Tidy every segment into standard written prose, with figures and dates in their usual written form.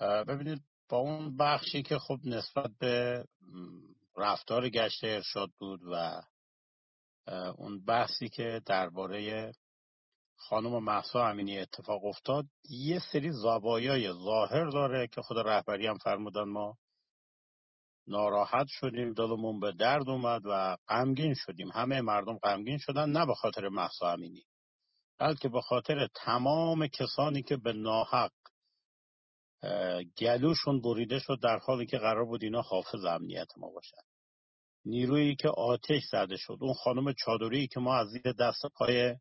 ببینید، با اون بخشی که خب نسبت به رفتار گشت ارشاد بود و اون بحثی که درباره خانم مهسا امینی اتفاق افتاد، یه سری زوایای ظاهر داره که خود رهبری هم فرمودن ما ناراحت شدیم، دلمون به درد اومد و غمگین شدیم. همه مردم غمگین شدن، نه به خاطر مهسا امینی، بلکه به خاطر تمام کسانی که به ناحق گلوشون بریده شد، در حالی که قرار بود اینا حافظ امنیت ما باشن. نیرویی که آتش زده شد، اون خانم چادری که ما از زیر دست پای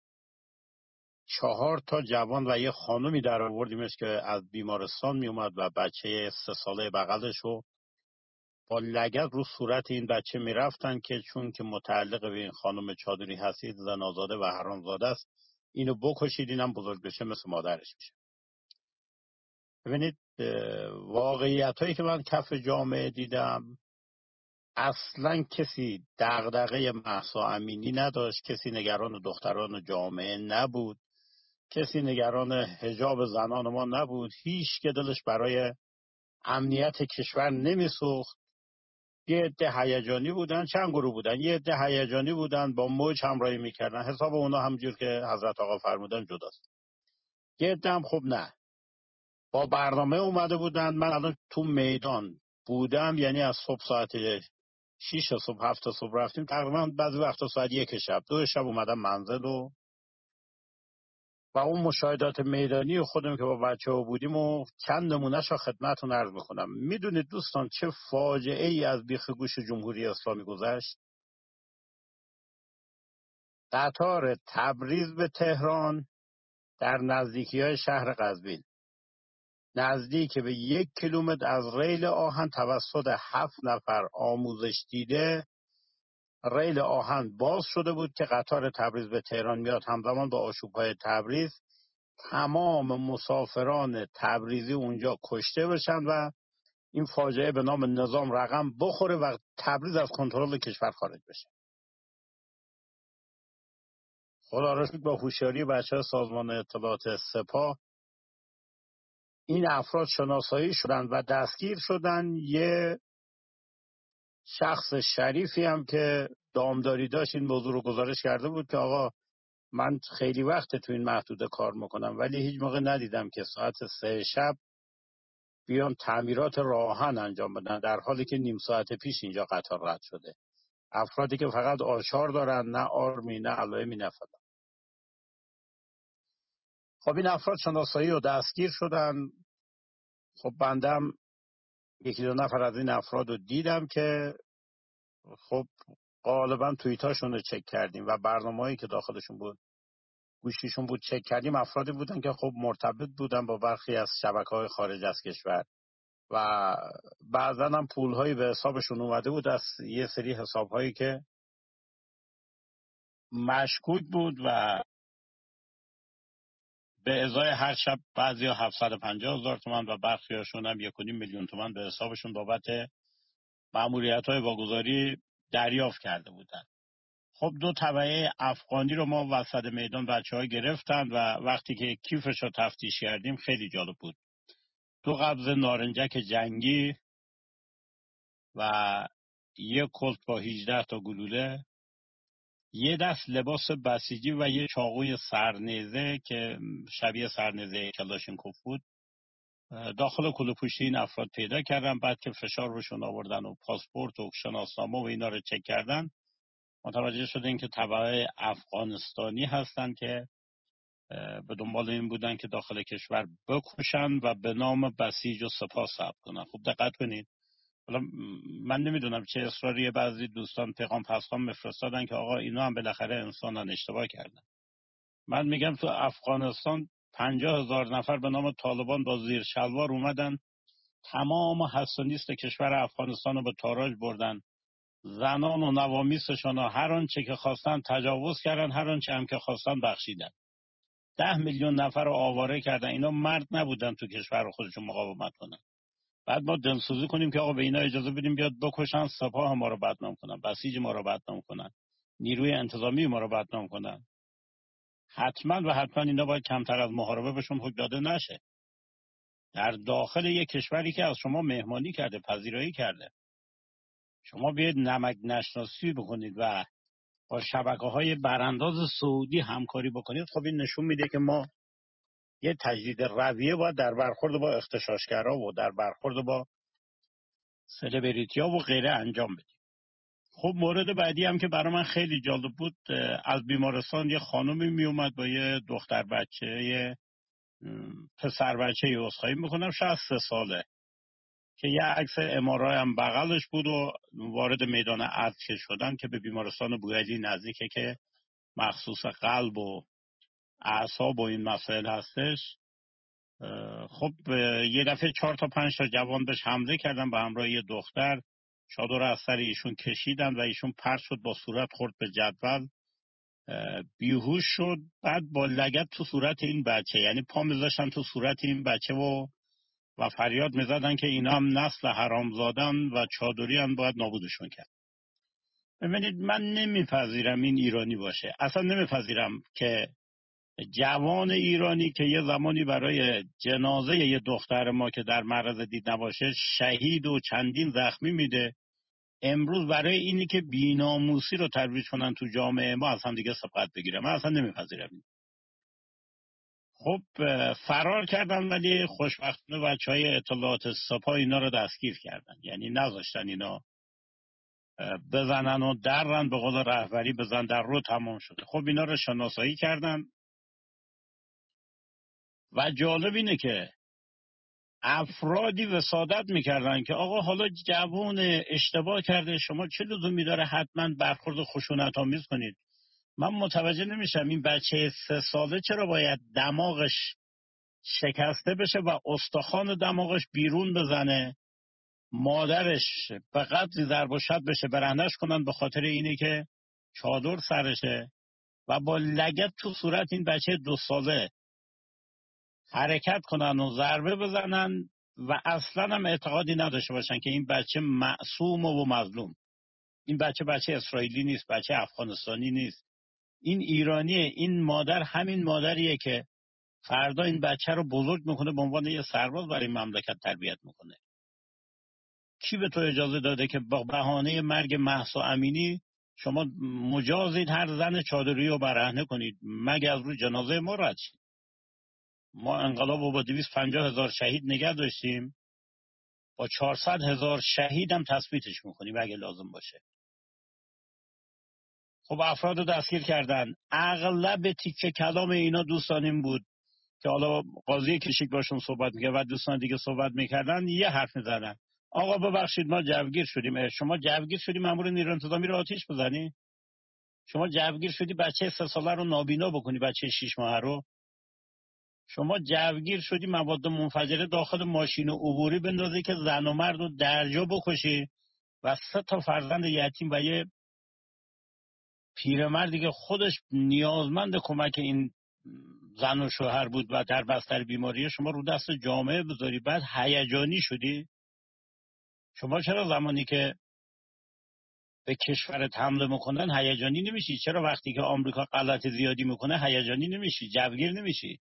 4 جوان و یه خانمی در آوردیمش که از بیمارستان می اومد و بچه 3 ساله بغلش رو با لگد رو صورت این بچه می رفتن که چون که متعلق به این خانم چادری هستید، زنازاده و حرامزاده است، اینو بکشید، اینم بزرگ بشه مثل مادرش میشه. ببینید، واقعیت هایی که من کف جامعه دیدم، اصلا کسی دغدغه مهسا امینی نداشت، کسی نگران دختران جامعه نبود، کسی نگران حجاب زنان ما نبود، هیچ که دلش برای امنیت کشور نمیسوخت. یه عده هیجانی بودن، چند گروه بودن، یه عده هیجانی بودن با موج همراهی میکردن، حساب اونا همجور که حضرت آقا فرمودن جداست. یه عده هم خب نه، با برنامه اومده بودن. من الان تو میدان بودم، یعنی از صبح ساعت 6 صبح 7 صبح رفتیم، تقریبا بعضی وقتا ساعت 1 شب 2 شب اومدم منزل و اون مشاهدات میدانی خودم که با بچه ها بودیم و چند نمونهش رو خدمتتون عرض میکنم. میدونید دوستان چه فاجعه ای از بیخ گوش جمهوری اسلامی گذشت؟ قطار تبریز به تهران در نزدیکی های شهر قزوین، نزدیک به 1 کیلومتر از ریل آهن، توسط 7 نفر آموزش دیده ریل آهن باز شده بود که قطار تبریز به تهران میاد. همزمان با آشوب‌های تبریز تمام مسافران تبریزی اونجا کشته بشن و این فاجعه به نام نظام رقم بخوره و تبریز از کنترل کشور خارج بشه. خدا را شکر با هوشیاری بچه‌ها سازمان اطلاعات سپاه این افراد شناسایی شدن و دستگیر شدن. یه شخص شریفی هم که دامداری داشت این موضوع رو گزارش کرده بود که آقا من خیلی وقت تو این محدوده کار میکنم ولی هیچ موقع ندیدم که ساعت 3 شب بیان تعمیرات راهن انجام بدن، در حالی که نیم ساعت پیش اینجا قطار رد شده. افرادی که فقط آچار دارن، نه آرمی نه علائمی نه فلان. خب این افراد شناسایی و دستگیر شدن. خب بندم 1-2 نفر از این افراد رو دیدم که خب غالبا توییتاشون رو چک کردیم و برنامه‌ای که داخلشون بود، گوشیشون بود، چک کردیم. افرادی بودن که خب مرتبط بودن با برخی از شبکه‌های خارج از کشور و بعضا هم پول‌هایی به حسابشون اومده بود از یه سری حساب‌هایی که مشکوک بود و به ازای هر شب بعضیا 750,000 تومان و برخیاشون هم 1.5 میلیون تومان به حسابشون بابت مأموریت‌های واگذاری دریافت کرده بودن. خب 2 تبعه افغانی رو ما وسط میدان بچه‌ها گرفتن و وقتی که کیفش رو تفتیش کردیم خیلی جالب بود. 2 قبض نارنجک جنگی و 1 کلت با 18 تا گلوله، 1 دست لباس بسیجی و 1 چاقوی سرنیزه که شبیه سرنیزه کلاشینکوف بود داخل کلوپوشتی این افراد پیدا کردن. بعد که فشار روشون آوردن و پاسپورت و شناسنامه و اینا رو چک کردن، متوجه شدن که تبع افغانستانی هستن که به دنبال این بودن که داخل کشور بکشن و به نام بسیج و سپاه ثبت کنن. خوب دقت کنید. حالا من نمیدونم چه اصراری بعضی دوستان پیغام پسخان میفرستادن که آقا اینا هم بالاخره انسانن، اشتباه کردن. من میگم تو افغانستان 50,000 نفر به نام طالبان با زیر شلوار اومدن، تمام هست و نیست کشور افغانستان رو به تاراج بردن، زنان و نوامیسشان هر آنچه که خواستن تجاوز کردن، هر آنچه هم که خواستن بخشیدن. 10 میلیون نفر رو آواره کردن. اینا مرد نبودن تو کشور خودشون مقاومت کنن. بعد ما دلسوزی کنیم که آقا به اینا اجازه بدیم بیاد بکشن، سپاه ما رو بدنام کنن، بسیج ما رو بدنام کنن، نیروی انتظامی ما رو بدنام کنن. حتما و حتما اینا باید کمتر از محاربه بهشون حکم داده نشه. در داخل یک کشوری که از شما مهمانی کرده، پذیرایی کرده، شما بیاید نمک نشناسی بکنید و با شبکه‌های برانداز سعودی همکاری بکنید. خب این نشون میده که ما یه تجدید رویه باید در برخورد با اغتشاشگرا و در برخورد با سلبریتی‌ها و غیره انجام بدیم. خب مورد بعدی هم که برای من خیلی جالب بود، از بیمارستان یه خانومی می اومد با یه دختر بچه، یه پسر بچه، یه عذرخواهی میکنم 63 ساله، که یه عکس امارای هم بغلش بود و وارد میدان عرض که شدن که به بیمارستان بوعلی نزدیکه که مخصوص قلب و اعصاب و این مسائل هستش. خب یه دفعه 4 تا 5 تا جوان بهش حمله کردن به همراه یه دختر، چادر از سر ایشون کشیدن و ایشون پرت شد، با صورت خورد به جدول، بیهوش شد. بعد با لگد تو صورت این بچه، یعنی پا میذاشتن تو صورت این بچه و فریاد میزدن که اینا هم نسل حرامزادن و چادری هم باید نابودشون کرد. ببینید من نمیپذیرم این ایرانی باشه، اصلا نمیپذیرم که جوان ایرانی که یه زمانی برای جنازه یه دختر ما که در معرض دید نباشه شهید و چندین زخمی میده، امروز برای اینی که بیناموسی رو ترویج کنن تو جامعه ما اصلا دیگه سبقت بگیرم. من اصلا نمیپذیرم. خب فرار کردن، ولی خوشبختانه بچهای اطلاعات سپاه اینا رو دستگیر کردن، یعنی نذاشتن اینا بزنن و درن، به قول رهبری بزن در رو تمام شده. خب اینا رو شناسایی کردن و جالب اینه که افرادی وسادت میکردن که آقا حالا جوون اشتباه کرده، شما چه لزومی داره حتما برخورد خشونت آمیز کنید؟ من متوجه نمیشم این بچه 3 ساله چرا باید دماغش شکسته بشه و استخوان دماغش بیرون بزنه، مادرش به قدری ضرب و شتم بشه برهنش کنن به خاطر اینه که چادر سرشه و با لگد تو صورت این بچه 2 ساله حرکت کنن و ضربه بزنن و اصلا هم اعتقادی نداشته باشن که این بچه معصوم و مظلوم. این بچه اسرائیلی نیست، بچه افغانستانی نیست، این ایرانیه. این مادر همین مادریه که فردا این بچه رو بزرگ میکنه به عنوان یه سرباز برای مملکت تربیت میکنه. کی به تو اجازه داده که با بهانه مرگ مهسا امینی شما مجازید هر زن چادری رو برهنه کنید مگه از روی جنازه ما رد شید؟ ما انقلاب رو با 250,000 شهید نگه داشتیم، با 400,000 شهید هم تثبیتش میکنیم اگه لازم باشه. خب افراد رو دستگیر کردن. اغلب تیکه کلام اینا دوستان این بود که حالا قاضی کشیک باشون صحبت میکرد و دوستان دیگه صحبت میکردن، یه حرف میزدن: آقا ببخشید ما جوگیر شدیم. شما جوگیر شدی مأمور نیروی انتظامی رو آتیش بزنی؟ شما جوگیر شدی بچه 3 ساله رو نابینا بکنی، بچه 6 ماهه رو؟ شما جوگیر شدی مواد منفجره داخل ماشین عبوری بندازی که زن و مرد رو درجا بکشی و 3 تا فرزند یتیم و یه پیرمردی که خودش نیازمند کمک این زن و شوهر بود و در بستر بیماری شما رو دست جامعه بذاری؟ بعد هیجانی شدی؟ شما چرا زمانی که به کشورت حمله میکنن هیجانی نمیشی؟ چرا وقتی که آمریکا غلط زیادی میکنه هیجانی نمیشی، جوگیر نمیشی؟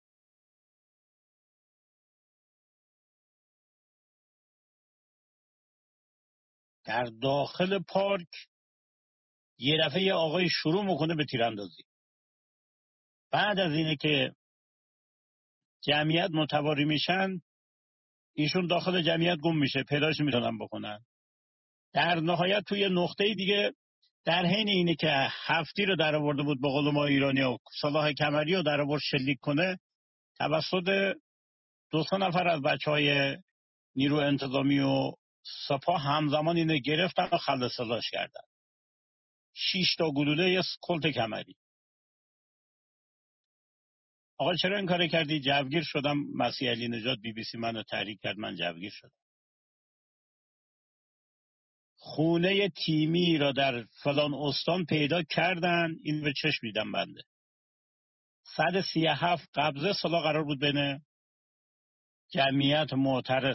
در داخل پارک یه دفعه یه آقای شروع میکنه به تیراندازی. بعد از اینه که جمعیت متواری میشن، ایشون داخل جمعیت گم میشه، پیداش میتونن بکنن. در نهایت توی نقطه دیگه در حین اینه که هفتی رو در آورده بود به قول ما ایرانی ها، صلاح کمری رو در آورد شلیک کنه، توسط 2 نفر از بچهای نیرو انتظامی و سپاه همزمان اینو گرفتن و خلصلاش کردن. 6 تا گلوله کلت کمری. آقا چرا این کار کردی؟ جوگیر شدم. مسیح علی نژاد BBC منو تحریک کرد، من جوگیر شدم. خونه تیمی را در فلان استان پیدا کردن، این به چشم دیدم بنده. 137 قبضه سلاح قرار بود بین جمعیت معترض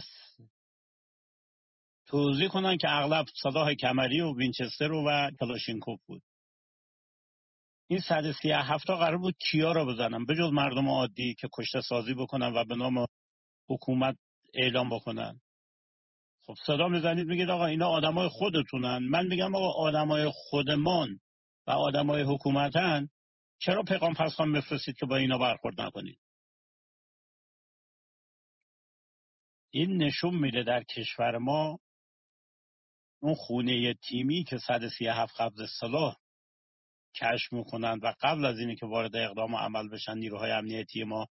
توزیع کنن که اغلب سلاح کمری و وینچستر و کلاشینکوف بود. این 137 تا قرار بود کیا را بزنن به جز مردم عادی که کشته سازی بکنن و به نام حکومت اعلام بکنن. خب صدا میزنید میگید آقا اینا آدمای خودتونن. من میگم آقا آدمای خودمان و آدمای حکومتن، چرا پیغام پسخان میفرستید که با اینا برخورد نکنید؟ این نشون میده در کشور ما اون خونه تیمی که 137 قبض سلاح کشف میکنند و قبل از اینی که وارد اقدام و عمل بشن نیروهای امنیتی ما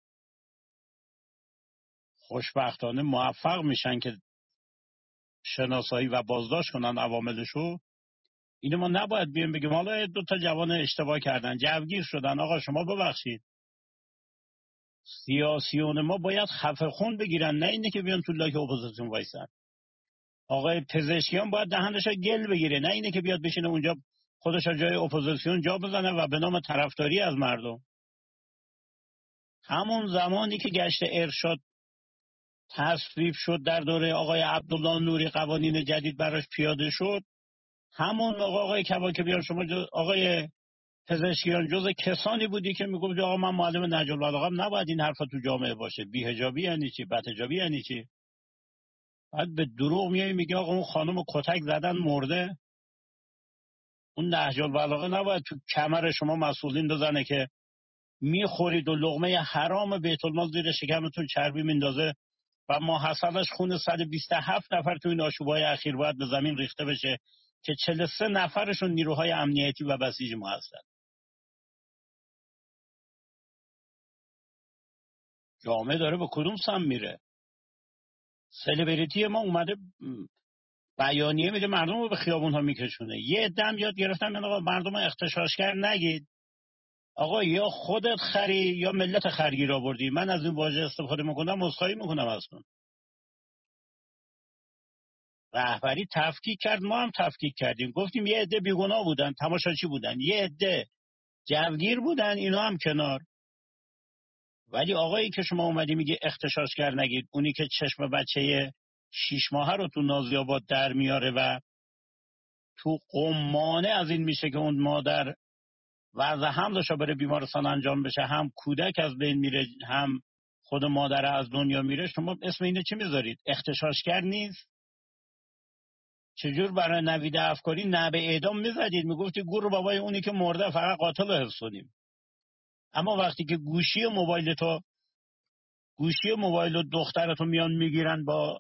خوشبختانه موفق میشن که شناسایی و بازداشت کنن عواملشو. اینو ما نباید بیایم بگیم حالا دو تا جوان اشتباه کردن جوگیر شدن آقا شما ببخشید. سیاسیون ما باید خفه خون بگیرن، نه اینه که بیان تو لاک اپوزیسیون وایسن. آقای پزشکیان باید دهنش گل بگیره، نه اینه که بیاد بشینه اونجا خودش جای اپوزیسیون جا بزنه و به نام طرفداری از مردم. همون زمانی که گشت ارشاد تصویب شد در دوره آقای عبدالله نوری، قوانین جدید براش پیاده شد، همون موقع آقای کباکبیان شما آقای پزشکیان جز کسانی بودی که میگفت آقا من معلم نهج البلاغه، نباید این حرفا تو جامعه باشه. بی‌حجابی یعنی چی؟ بدحجابی یعنی چی؟ بعد به دروغ میای میگه آقا اون خانم کتک زدن مرده. اون نهج البلاغه نباید تو کمر شما مسئولین بزنه که میخورید و لقمه حرام بیت المال زیر شکمتون چربی میندازه و ماحصلش خون 127 نفر تو این آشوب‌های اخیر باید به زمین ریخته بشه که 43 نفرشون نیروهای امنیتی و بسیج ما هستن. جامعه داره به کدوم سم میره؟ سلبریتی ما اومده بیانیه میده مردم رو به خیابون ها میکشونه. یه دم یاد گرفتن آقا مردم اغتشاشگر نگید. آقا یا خودت خری یا ملت خرگیر آوردی. من از این واژه استفاده میکنم، عذرخواهی میکنم ازتون. رهبری تفکیک کرد، ما هم تفکیک کردیم، گفتیم یه عده بیگناه بودن، تماشاچی بودن، یه عده جوگیر بودن، اینا هم کنار. ولی آقایی که شما اومدی میگه اغتشاشگر نگید، اونی که چشم بچه 6 ماهه رو تو نازیاباد در میاره و تو قمانه از این میشه که اون مادر وضع حملش رو بره بیمارستان انجام بشه، هم کودک از بین میره هم خود مادر از دنیا میره، شما اسم اینو چی میذارید؟ اغتشاشگر نیست؟ چجور برای نوید افکاری نعره اعدام میزدید؟ میگفتی گور بابای اونی که مرده، فقط قاتل رو حفظ کنیم. اما وقتی که گوشی موبایل و دخترتو میان میگیرن با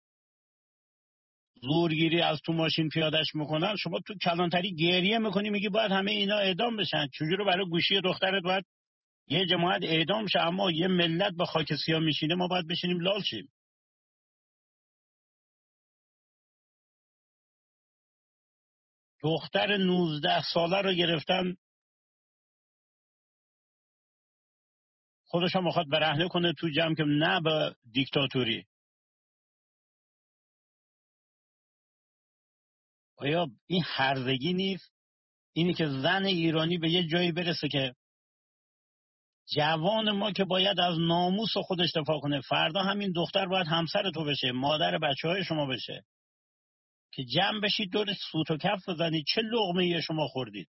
زورگیری از تو ماشین پیادش میکنن، شما تو کلانتری گریه میکنی میگی باید همه اینا اعدام بشن. چجوری برای گوشی دخترت باید یه جماعت اعدام شه اما یه ملت به خاک سیاه میشینه ما باید بشینیم لال شیم؟ دختر 19 ساله رو گرفتن خودش هم میخواد برهنه کنه تو جمع که نه به دیکتاتوری. آیا این هرزگی نیست؟ اینی که زن ایرانی به یه جایی برسه که جوان ما که باید از ناموس خودش دفاع کنه، فردا همین دختر باید همسر تو بشه، مادر بچه های شما بشه، که جمع بشید دور سوت و کف بزنید چه لقمه ای شما خوردید.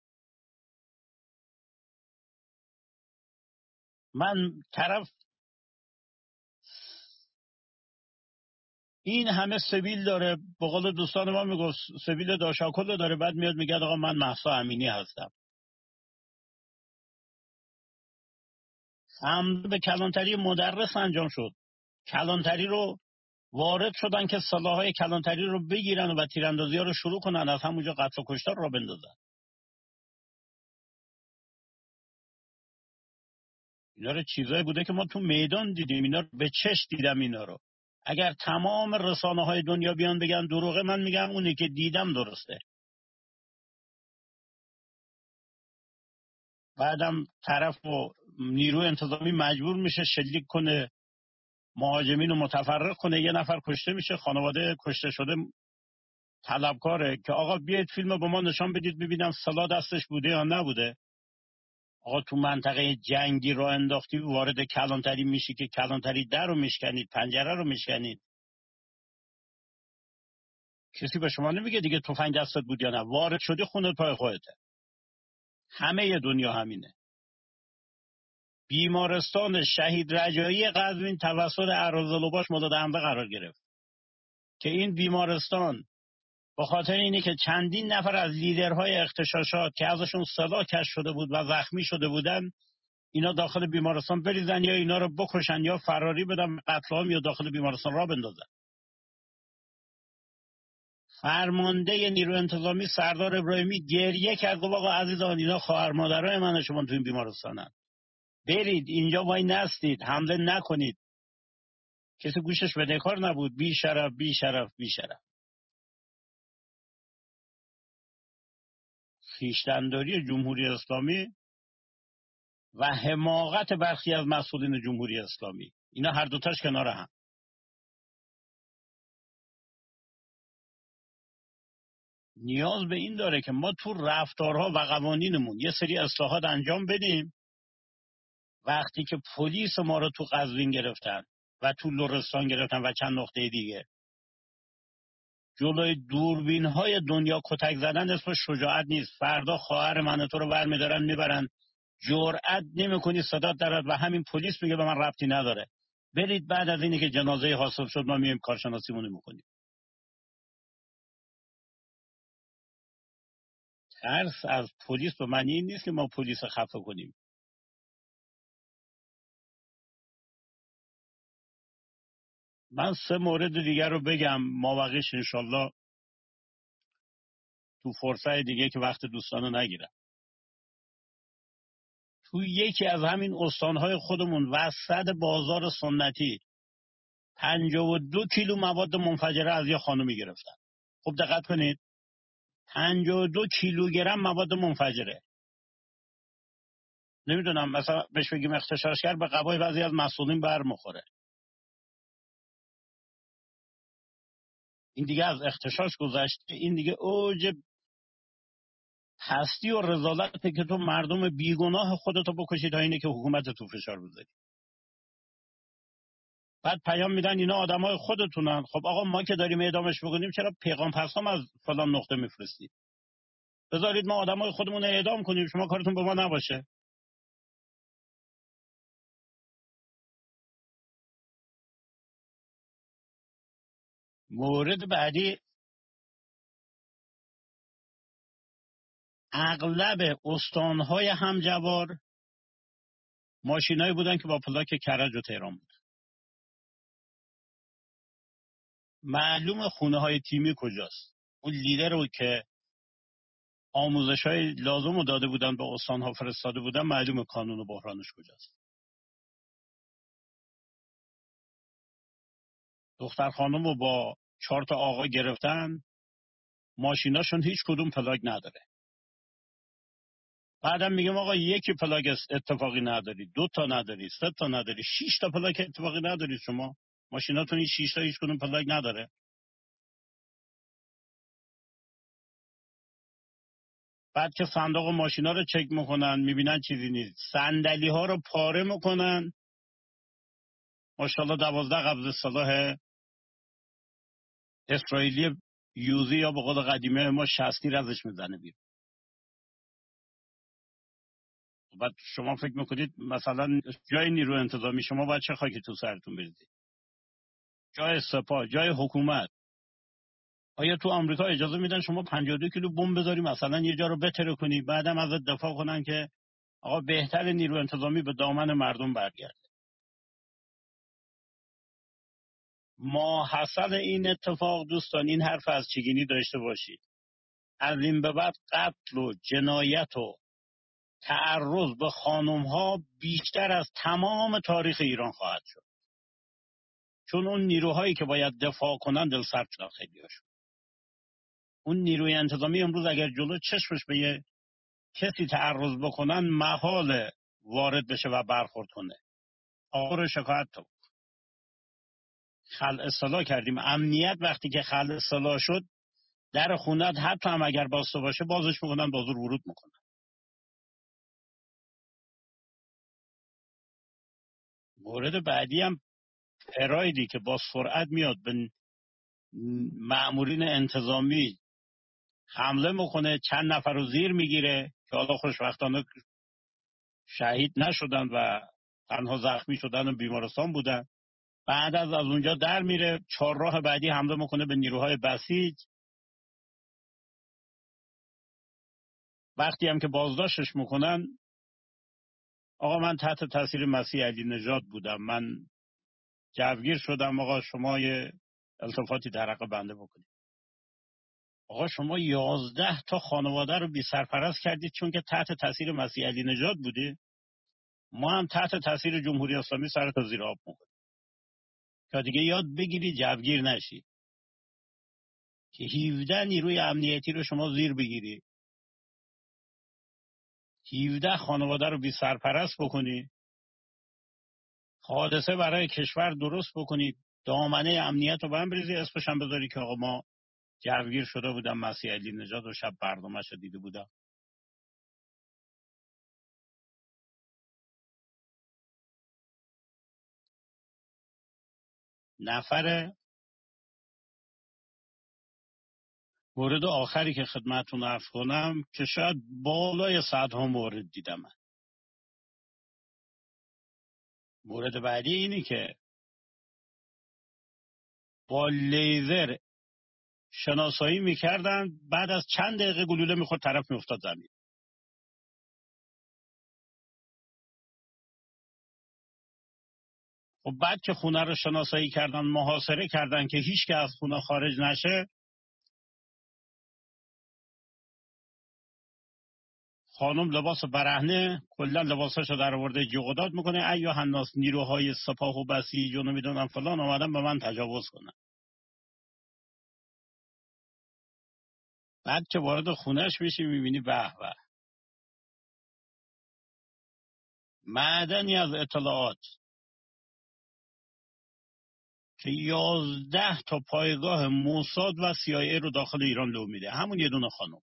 من طرف این همه سبیل داره، به قول دوستان ما میگفت سبیل داشاکل داره، بعد میاد میگه آقا من مهسا امینی هستم. حمله به کلانتری مدرس انجام شد. کلانتری رو وارد شدن که سلاحهای کلانتری رو بگیرن و تیراندازی ها رو شروع کنن، از همونجا قتل و کشتار را بندازن. اینا رو چیزایی بوده که ما تو میدان دیدیم، اینا رو به چشم دیدم. اینا رو اگر تمام رسانه های دنیا بیان بگن دروغه، من میگم اونی که دیدم درسته. بعدم طرف و نیروی انتظامی مجبور میشه شلیک کنه، مهاجمین رو متفرق کنه، یه نفر کشته میشه، خانواده کشته شده طلبکاره که آقا بیاید فیلم با ما نشان بدید ببینم سلا دستش بوده یا نبوده. آقا تو منطقه جنگی رو انداختی، وارد کلانتری میشی که کلانتری در رو میشکنید، پنجره رو میشکنید، کسی به شما نمیگه دیگه تفنگ دستت بود یا نه، وارد شدی خونت پای خودته. همه ی دنیا همینه. بیمارستان شهید رجایی قزوین توسط اراذلوباش مورد حمله قرار گرفت که این بیمارستان به خاطر اینه که چندین نفر از لیدرهای اغتشاشات که ازشون صدا کش شده بود و زخمی شده بودن، اینا داخل بیمارستان بریزن یا اینا رو بکشن یا فراری بدن، قتل عام یا داخل بیمارستان را بندازن. فرمانده نیرو انتظامی سردار ابراهیمی گریه کرد، گفت آقا عزیزان اینا خواهر مادرای من، شما تو این بیمارستانن، برید اینجا وای نستید، حمله نکنید. کسی گوشش بده کار نبود. بی شرف بی شرف بی شرف. خویشتنداری جمهوری اسلامی و حماقت برخی از مسئولین جمهوری اسلامی، اینا هر دوتاش کنار هم. نیاز به این داره که ما تو رفتارها و قوانینمون یه سری اصلاحات انجام بدیم. وقتی که پلیس ما رو تو قزوین گرفتن و تو لرستان گرفتن و چند نقطه دیگه، جلوی دوربین های دنیا کتک زدن اسمش شجاعت نیست. فردا خواهر من تو رو برمیدارن میبرن، جرأت نمیکنی صدات درد و همین پلیس میگه به من ربطی نداره، برید بعد از اینی که جنازه حاصل شد ما میایم کارشناسیمون میکنیم. ترس از پلیس به معنی این نیست که ما پلیس خفه کنیم. من 3 مورد دیگر رو بگم، مابقیش انشالله تو فرصت دیگه که وقت دوستانو نگیرم. تو یکی از همین استانهای خودمون وسط بازار سنتی 52 کیلو مواد منفجره از یه خانومی گرفتن. خب دقت کنید، 52 کیلوگرم مواد منفجره. نمیدونم مثلا بهش بگیم اغتشاشگر، به قبای بعضی از مسئولین برمیخوره. این دیگه از اغتشاش گذشته، این دیگه اوج پستی و رذالته که تو مردم بیگناه خودتو بکشی تا اینه که حکومت تو فشار بذاری. بعد پیام میدن اینا آدمای خودتونن. خب آقا ما که داریم اعدامش بکنیم چرا پیغام پسام از فلان نقطه میفرستید؟ بذارید ما آدمای خودمون اعدام کنیم، شما کارتون به ما نباشه. مورد بعدی، اغلب استانهای همجوار ماشینایی بودن که با پلاک کرج و تهران بود. معلوم خونه های تیمی کجاست. اون لیدر رو که آموزش های لازم رو داده بودن به استانها فرستاده بودن، معلوم کانون و بحرانش کجاست. دختر خانم رو با 4 تا آقا گرفتن، ماشیناشون هیچ کدوم پلاک نداره. بعدم میگم آقا یکی پلاک اتفاقی نداری، 2 تا نداری، 3 تا نداری، 6 تا پلاک اتفاقی نداری شما. ماشیناتون این 6 تا هیچ کدوم پلاک نداره. بعد که صندوق ماشینا رو چک میکنن میبینن چیزی نیست، صندلی ها رو پاره میکنن. ماشاءالله 12 قبض سلاح اسرائیلی یوزی یا به قول قدیمه ما 60 ازش میزنه بیرون. بعد شما فکر میکنید مثلا جای نیرو انتظامی شما باید چه خاکی تو سرتون بریزید؟ جای سپاه، جای حکومت. آیا تو آمریکا اجازه میدن شما 52 کیلو بمب بذاری مثلا یه جا رو بتره کنی، بعدم ازت دفاع کنن که آقا بهتر نیرو انتظامی به دامن مردم برگرده؟ ما حاصل این اتفاق دوستان، این حرف از چگینی داشته باشید، از این به بعد قتل و جنایت و تعرض به خانم ها بیشتر از تمام تاریخ ایران خواهد شد. چون اون نیروهایی که باید دفاع کنن دل سرد شدن خیلی هاشون. اون نیروی انتظامی امروز اگر جلو چشمش به یه کسی تعرض بکنن محال وارد بشه و برخورد کنه. آقا رو شکایت تو خلع اصطلاح کردیم. امنیت وقتی که خلع اصطلاح شد، در خونت حتی هم اگر باسته باشه بازش میکنن، بازور ورود میکنن. مورد بعدی هم پرایدی که با سرعت میاد به مأمورین انتظامی حمله میکنه، چند نفر رو زیر میگیره که حالا خوشبختانه شهید نشدن و تنها زخمی شدن و بیمارستان بودن. بعد از اونجا در میره، چهارراه بعدی حمله میکنه به نیروهای بسیج. وقتی هم که بازداشتش میکنن، آقا من تحت تاثیر مسیح علی نژاد بودم، من جوگیر شدم، آقا شما یه التفاتی در حق بنده بکنید. آقا شما 11 تا خانواده رو بی سرپرست کردید چون که تحت تاثیر مسیح علی نژاد بودی. ما هم تحت تاثیر جمهوری اسلامی سر تا زیر آب میکنیم که دیگه یاد بگیری جوگیر نشی، که 17 نیروی امنیتی رو شما زیر بگیری، 17 خانواده رو بی سرپرست بکنی، حادثه برای کشور درست بکنی، دامنه امنیت رو برم بریزی، اسمش هم بذاری که آقا ما جوگیر شده بودم مسیح علی نژاد و شب برنامه‌ش رو دیده بودم. نفر مورد آخری که خدمتتون عرض کنم که شاید بالای صدها مورد دیدم من. مورد بعدی اینی که با لیزر شناسایی میکردن، بعد از چند دقیقه گلوله میخورد طرف میافتاد زمین. خب بعد که خونه رو شناسایی کردن، محاصره کردن که هیچ که از خونه خارج نشه، خانم لباس برهنه کلا لباساشو در آورده جیغ میکنه ایها الناس، نیروهای سپاه و بسیج و نمیدونم فلان آمدن به من تجاوز کنن. بعد که وارد خونهش میشی میبینی به به، معدنی از اطلاعات که 11 تا پایگاه موساد و CIA رو داخل ایران لو میده، همون یه دونه خانم.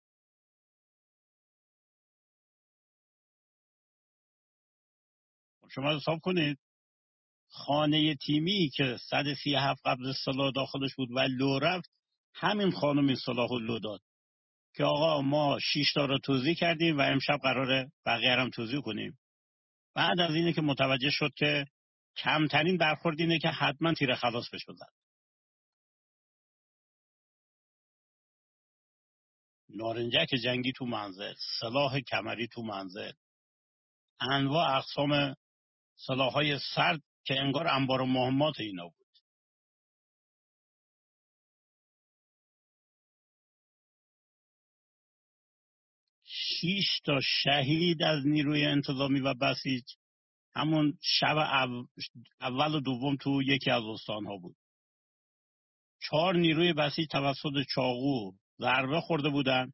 شما حساب کنید خانه تیمی که 137 قبل سلاح داخلش بود و لو رفت، همین خانم این سلاح رو لو داد که آقا ما 6 تا رو توزیع کردیم و امشب قراره بقیه هم توزیع کنیم. بعد از اینه که متوجه شد که کمترین برخورد اینه که حتما تیر خلاص بشه زد. نارنجک جنگی تو منزل، سلاح کمری تو منزل، انواع اقسام سلاح‌های سرد که انگار انبار و مهمات اینا بود. 6 تا شهید از نیروی انتظامی و بسیج همون شب اول و دوم تو یکی از استانها بود. 4 نیروی بسیج توسط چاقو ضربه خورده بودن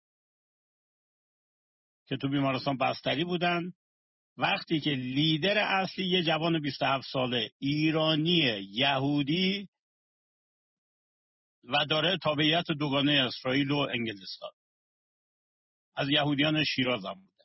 که تو بیمارستان بستری بودن. وقتی که لیدر اصلی یه جوان 27 ساله ایرانی یهودی و داره تابعیت دوگانه اسرائیل و انگلستان، از یهودیان شیراز هم بود،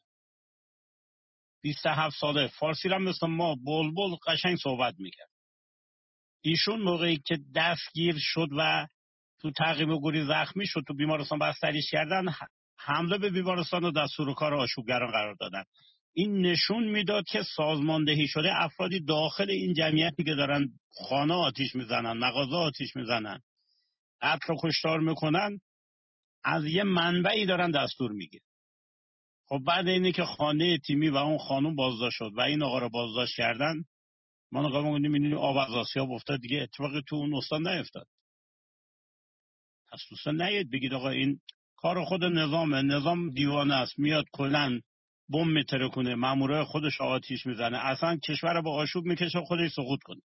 27 ساله، فارسی هم مثل ما بلبل قشنگ صحبت میکرد. ایشون موقعی که دستگیر شد و تو تعقیب و گوری زخمی شد، تو بیمارستان بستریش کردن، حمله به بیمارستان و دستور کار آشوبگران قرار دادن. این نشون میداد که سازماندهی شده افرادی داخل این جمعیتی که دارن خانه آتیش میزنن، مغازه آتیش میزنن، قتل و کشتار میکنن، از یه منبعی دارن دستور میگیرن. خب بعد اینه که خانه تیمی و اون خانم بازداشت شد و این آقا رو بازداشت کردن، ما نگاه می‌کنیم می‌بینیم آب از آسیاب افتاد، دیگه اتفاقی تو اون استان نیفتاد. پس دوستان نیاید بگید آقا این کار خود نظامه، نظام دیوانه است، میاد کلاً بم میتره کنه، مامورای خودش آتیش میزنه، اصلا کشور رو با آشوب میکشه خودش سقوط کنه.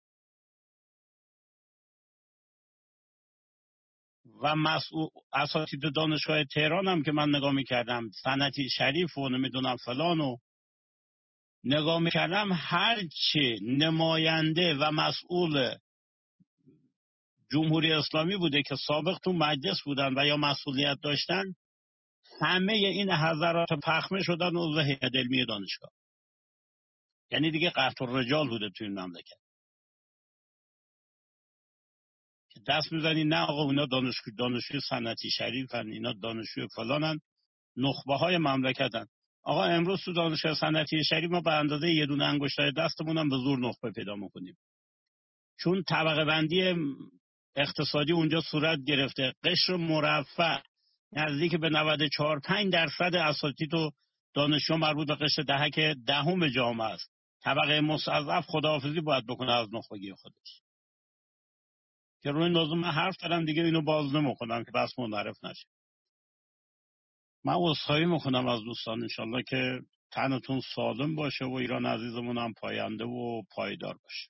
و مسئول اساتید دانشگاه تهران هم که من نگاه میکردم، سنتی شریف و نمیدونم فلان و نگاه میکردم، هر چه نماینده و مسئول جمهوری اسلامی بوده که سابق تو مجلس بودن و یا مسئولیت داشتن، همه این حضرات پخمه شدن عضو هیئت علمی دانشگاه. یعنی دیگه قحط الرجال بوده تو این مملکت که دست میزنی نه آقا اونا دانشجوی صنعتی شریفن، اینا دانشجوی فلانن، نخبه های مملکتن. آقا امروز تو دانشگاه صنعتی شریف ما به اندازه یه دونه انگشتای دستمون هم به زور نخبه پیدا میکنیم، چون طبقه بندی اقتصادی اونجا صورت گرفته. قشر مرفه نزدیک به 94-5% اساتید و دانشجو مربوط به قشر دهک دهم جامعه است. طبقه مستضعف خداحافظی باید بکنه از نخبگی خودش. که روی این موضوع من حرف دارم دیگه، اینو باز نمیکنم که بس منحرف نشه. من عذرخواهی میکنم از دوستان، انشالله که تنتون سالم باشه و ایران عزیزمون هم پاینده و پایدار باشه.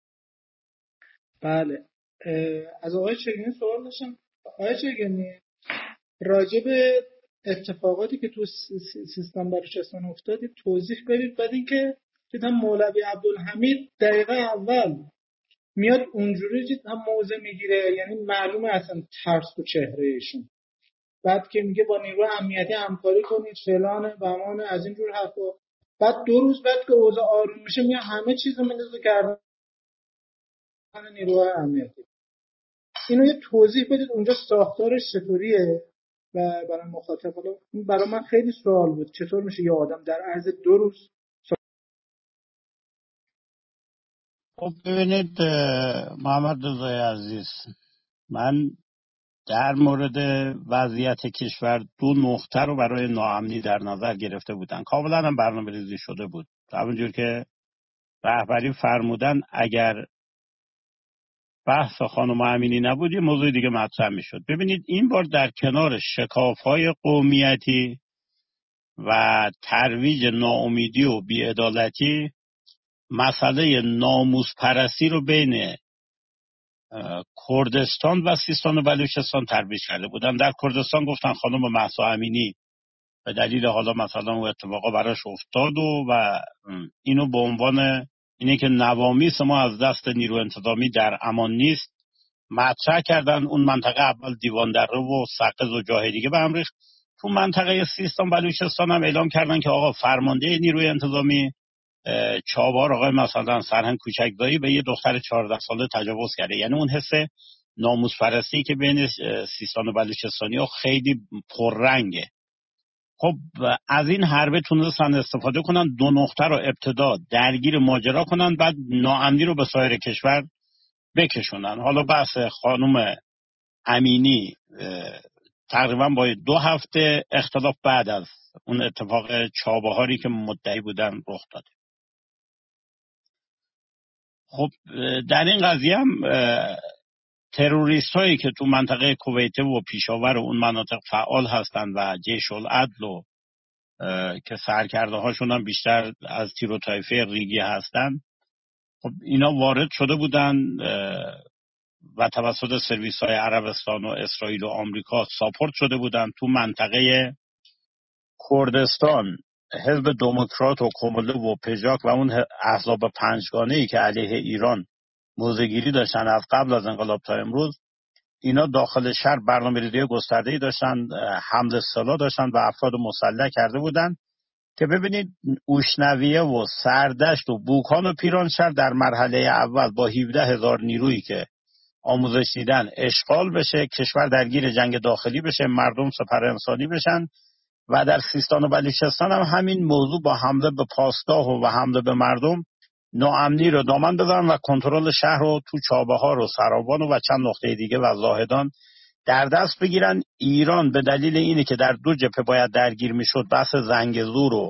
بله. از آقای چگینی سوال داشتم. آقای چگینی، راجع به اتفاقاتی که تو سیستان بلوچستان افتاد توضیح بدید. بعد اینکه دیدم مولوی عبدالحمید دقیقه اول میاد اونجوری هم موضع میگیره، یعنی معلومه اصلا ترس تو چهره ایشون. بعد که میگه با نیروی امنیتی همکاری کنید فلان و امان از این جور حرفا. بعد 2 روز بعد که اوضاع آروم میشه میاد همه چیزو میندازه کردن نیروی امنیتی. اینو یه توضیح بدید اونجا ساختارش چطوریه و برای مخاطب. حالا برای من خیلی سوال بود چطور میشه یه آدم در عرض 2 روز. خب ببینید محمد رضای عزیز، من در مورد وضعیت کشور 2 نقطه رو برای ناامنی در نظر گرفته بودن، کاملا هم برنامه ریزی شده بود. همونجور که رهبری فرمودن اگر بحث خانم امینی نبود یه موضوع دیگه مطرح میشد. ببینید این بار در کنار شکاف‌های قومیتی و ترویج ناامیدی و بی‌عدالتی، مسئله ناموس پرستی رو بین کردستان و سیستان و بلوچستان ترویج کرده بودن. در کردستان گفتن خانم مهسا امینی به دلیل حالا مثلا اون اتفاقا براش افتاد و اینو به عنوان اینه که نوامیس ما از دست نیرو انتظامی در امان نیست مطرح کردن. اون منطقه اول دیوان دره و سقز و جاهای دیگه به هم ریخت. تو منطقه سیستان بلوچستان هم اعلام کردن که آقا فرمانده نیروی انتظامی چابهار آقای مثلا سرهنگ کوچکزایی به یه دختر 14 ساله تجاوز کرده. یعنی اون حس ناموس پرستی که بین سیستان و بلوچستانی ها خیلی پررنگه. خب از این حربه تونستن استفاده کنن 2 نقطه رو ابتدا درگیر ماجرا کنن، بعد ناامنی رو به سایر کشور بکشونن. حالا بحث خانم امینی تقریبا با 2 هفته اختلاف بعد از اون اتفاق چابهاری که مدعی بودن رخ داده. خب در این قضیه هم تروریست هایی که تو منطقه کویته و پیشاور و اون مناطق فعال هستند و جیش العدل و که سرکرده هاشون هم بیشتر از تیر و طایفه ریگی هستن، خب اینا وارد شده بودن و توسط سرویس های عربستان و اسرائیل و آمریکا ساپورت شده بودن تو منطقه کردستان. حزب دموکرات و کمله و پژاک و اون احزاب پنجگانه‌ای که علیه ایران موضع‌گیری داشتن از قبل از انقلاب تا امروز، اینا داخل شهر برنامه‌ریزی گسترده‌ای داشتن، حمله سلاح داشتن و افراد مسلح کرده بودن که ببینید اوشنویه و سردشت و بوکان و پیرانشهر در مرحله اول با 17,000 نیرویی که آموزش دیدن اشغال بشه، کشور درگیر جنگ داخلی بشه، مردم سپر انسانی بشن. و در سیستان و بلوچستان هم همین موضوع با حمله به پاسگاه و حمله به مردم ناامنی رو دامن بزنن و کنترل شهر رو تو چابهار و سرابان و چند نقطه دیگه و زاهدان در دست بگیرن. ایران به دلیل اینه که در 2 جبهه باید درگیر میشد، بحث زنگزور و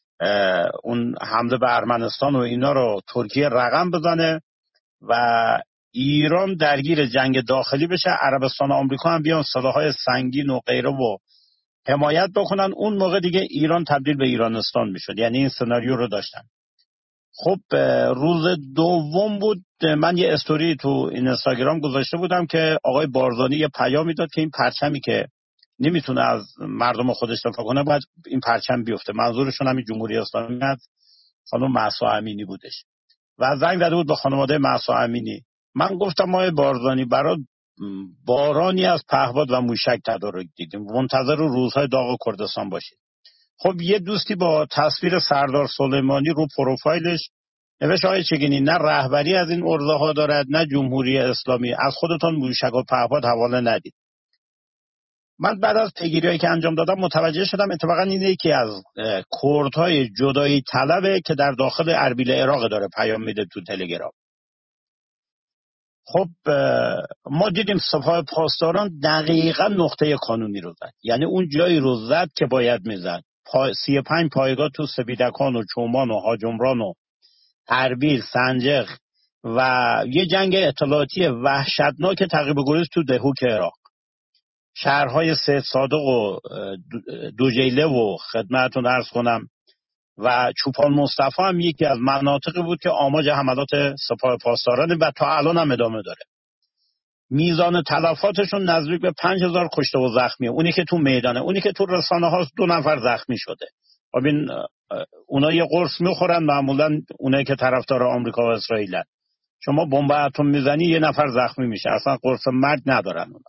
اون حمله به ارمنستان و اینا رو ترکیه رقم بزنه و ایران درگیر جنگ داخلی بشه، عربستان و آمریکا هم بیان سلاح‌های سنگین و غیره و حمایت بکنن. اون موقع دیگه ایران تبدیل به ایرانستان میشد. یعنی این سناریو رو داشتن. خب روز دوم بود، من یه استوری تو اینستاگرام گذاشته بودم که آقای بارزانی یه پیامی داد که این پرچمی که نمیتونه از مردم خودش دفاع کنه باید این پرچم بیفته. منظورشون همین جمهوری اسلامی است، خانم مهسا امینی بودش و زنگ زده بود به خانواده مهسا امینی. من گفتم ما بارزانی برای بارانی از پهپاد و موشک تدارک دیدیم، منتظر روزهای داغ کردستان باشید. خب یه دوستی با تصویر سردار سلیمانی رو پروفایلش نوشت آقای چگینی نه رهبری از این عرضه ها دارد نه جمهوری اسلامی، از خودتان موشک و پهپاد حواله ندید. من بعد از پیگیری‌هایی که انجام دادم متوجه شدم اتفاقا این یکی از کردهای جدایی طلبه که در داخل اربیل عراق داره پیام میده تو تلگرام. خب ما دیدیم سپاه پاسداران دقیقا نقطه قانونی رو زد، یعنی اون جایی رو زد که باید میزد. 35 پایگاه تو سپیدکان و چومان و حاجمران و اربیل، سنجق و یه جنگ اطلاعاتی وحشتناک تعقیب گریز تو دهوک عراق. شهرهای سید صادق و دوجیله و خدمتتون عرض کنم و چوپان مصطفی هم یکی از مناطقی بود که آماج حملات سپاه پاسداران و تا الان هم ادامه داره. میزان تلفاتشون نزدیک به 5000 کشته و زخمیه. اونی که تو میدانه، اونی که تو رسانه هاست 2 نفر زخمی شده. ببین اونا یه قرص میخورن، معمولا اونایی که طرفدار آمریکا و اسرائیلن. شما بمب اتم میزنی 1 نفر زخمی میشه، اصلا قرص مرگ ندارن اونا.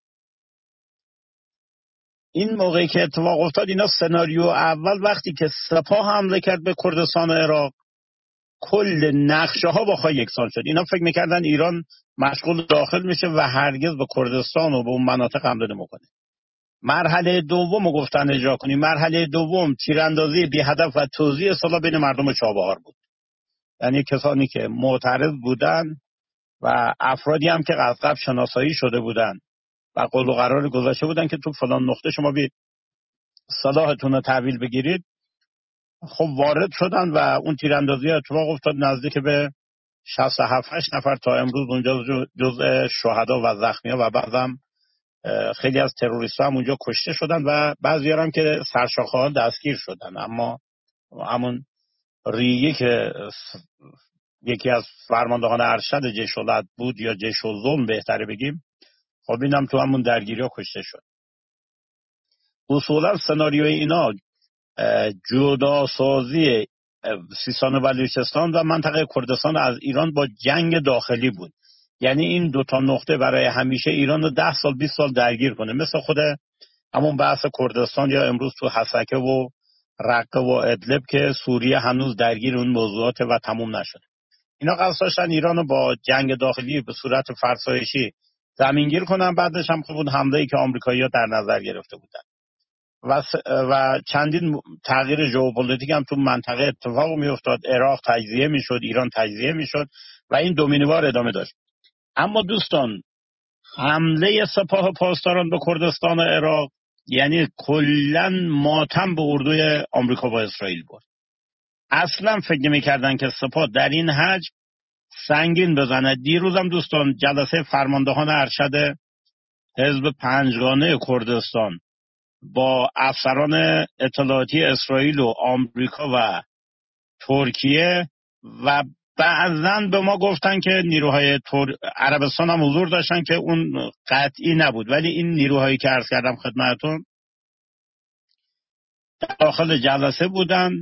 این موقعی که اتفاق افتاد، اینا سناریو اول وقتی که سپاه حمله کرد به کردستان و عراق، کل نقشه ها با خواهی یکسان شد. اینا فکر میکردن ایران مشغول داخل میشه و هرگز به کردستان و به اون مناطق حمله نمیکنه. مرحله دوم رو گفتن اجرا کنیم. مرحله دوم تیراندازی بی هدف و توزیع سلاح بین مردم چابهار بود. یعنی کسانی که معترض بودن و افرادی هم که از قبل شناسایی شده بودن و قول و قرار گذاشته بودن که تو فلان نقطه شما بی سلاحتون رو تحویل بگیرید، خب وارد شدن و اون تیراندازی اتفاق افتاد. نزدیک به 67 نفر تا امروز اونجا جزء شهدا و زخمی‌ها و بعضم خیلی از تروریست‌ها هم اونجا کشته شدن و بعضی‌ها هم که سرشاخه‌ها دستگیر شدن. اما همون ریگی که یکی از فرماندهان ارشد جیش العدل بود یا جیش الظلم بهتره بگیم، خب اینم تو همون درگیری‌ها کشته شد. اصولا سناریوی اینا جداسازی سیستان و بلوچستان و منطقه کردستان از ایران با جنگ داخلی بود. یعنی این 2 تا نقطه برای همیشه ایران رو 10 سال 20 سال درگیر کنه، مثل خود همون بحث کردستان یا امروز تو حسکه و رقه و ادلب که سوریه هنوز درگیر اون موضوعات و تموم نشده. اینا قصد داشتن ایران رو با جنگ داخلی به صورت فرسایشی زمینگیر کنن، بعدش هم خود حمله‌ای که آمریکایی‌ها در نظر گرفته بودن و چندین تغییر ژئوپلیتیک هم تو منطقه اتفاق میافتاد. عراق تجزیه میشد، ایران تجزیه میشد و این دومینوار ادامه داشت. اما دوستان، حمله سپاه پاسداران به کردستان عراق یعنی کلا ماتم به اردوی آمریکا و اسرائیل بود. اصلا فکر نمی‌کردن که سپاه در این حجم سنگین بزنه. دیروزم دوستان جلسه فرماندهان ارشد حزب پنجگانه کردستان با افسران اطلاعاتی اسرائیل و آمریکا و ترکیه و بعضن به ما گفتن که نیروهای عربستان هم حضور داشتن که اون قطعی نبود، ولی این نیروهایی که عرض کردم خدمتون داخل جلسه بودن.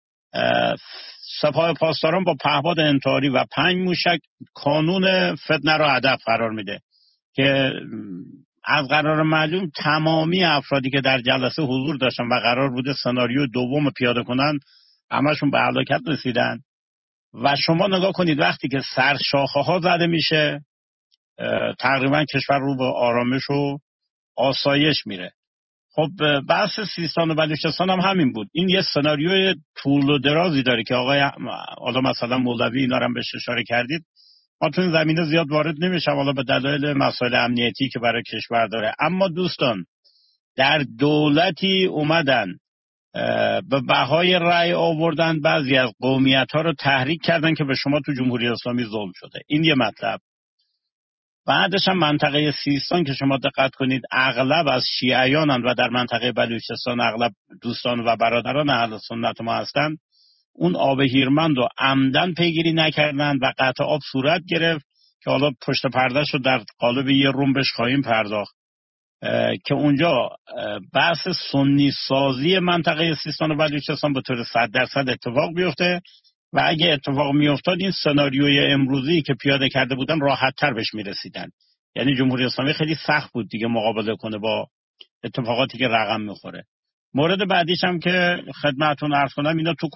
سپاه پاسداران با پهپاد انتحاری و 5 موشک کانون فتنه را هدف قرار میده که از قرار معلوم تمامی افرادی که در جلسه حضور داشتن و قرار بوده سناریو دوم پیاده کنن همشون به هلاکت رسیدن. و شما نگاه کنید وقتی که سرشاخه ها زده میشه تقریبا کشور رو به آرامش و آسایش میره. خب بحث سیستان و بلوچستان هم همین بود. این یه سناریوی طول و درازی داره که آقای حالا مثلا مولوی اینا رو هم بهش اشاره کردید. ما تو این زمینه زیاد وارد نمیشم حالا به دلایل مسائل امنیتی که برای کشور داره. اما دوستان، در دولتی اومدن به بهای رأی آوردن، بعضی از قومیت ها رو تحریک کردن که به شما تو جمهوری اسلامی ظلم شده. این یه مطلب. بعدش هم منطقه سیستان که شما دقت کنید اغلب از شیعیانن و در منطقه بلوچستان اغلب دوستان و برادران اهل سنت ما هستن. اون آب هیرمند رو عمدن پیگیری نکردن و قطع آب صورت گرفت که حالا پشت پردهش رو در قالب یه روم بهش خواهیم پرداخت که اونجا بحث سنی سازی منطقه سیستان و بلوچستان به طور 100% اتفاق بیفته و اگه اتفاق میافتاد این سناریوی امروزی که پیاده کرده بودن راحت تر بهش میرسیدن. یعنی جمهوری اسلامی خیلی سخت بود دیگه مقابله کنه با اتفاقاتی که رقم میخوره. مورد بعدیش هم که خدمتتون عرض کنم، اینا تو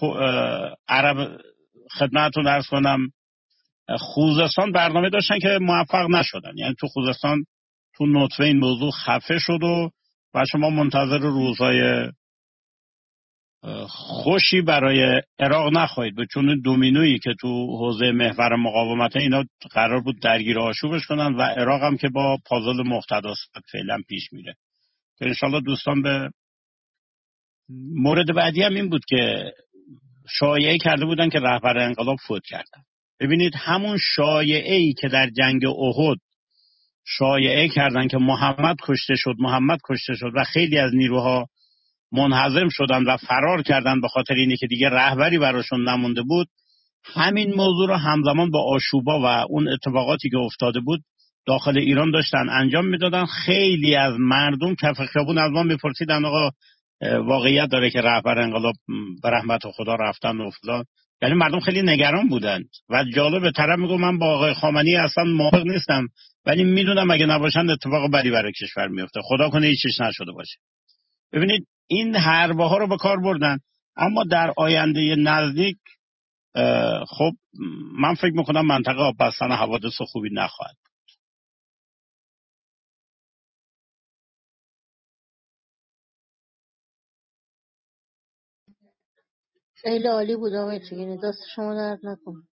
خدمتتون عرض کنم خوزستان برنامه داشتن که موفق نشدن. یعنی تو خوزستان تو نطفه این موضوع خفه شد و و شما منتظر روزهای خوشی برای عراق نخواهید بود، چون دومینویی که تو حوزه محور مقاومت اینا قرار بود درگیر آشوبش کنن و عراق هم که با پازل مقتداست فعلا پیش میره. که انشالله دوستان به مورد بعدی هم این بود که شایعه کرده بودن که رهبر انقلاب فوت کردن. ببینید همون شایعه ای که در جنگ احد شایعه کردن که محمد کشته شد و خیلی از نیروها منهزم شدن و فرار کردن به خاطر اینه که دیگه رهبری براشون نمونده بود، همین موضوع رو همزمان با آشوبا و اون اتفاقاتی که افتاده بود داخل ایران داشتن انجام میدادن. خیلی از مردم کف خیابون از ما میپرسیدن آقا واقعیت داره که رهبر انقلاب به رحمت خدا رفتن و فلان. یعنی مردم خیلی نگران بودن و جالب طرف میگه من با آقای خامنه‌ای اصلا موافق نیستم، ولی میدونم اگه نباشن اتفاق بدی برای کشور میفته، خدا کنه هیچیش نشده باشه. ببینید این حربه ها رو به کار بردن، اما در آینده نزدیک خب من فکر میکنم منطقه آب بستن حوادث خوبی نخواهد. خیلی عالی بود آقای چگینی، دست شما درد نکنه.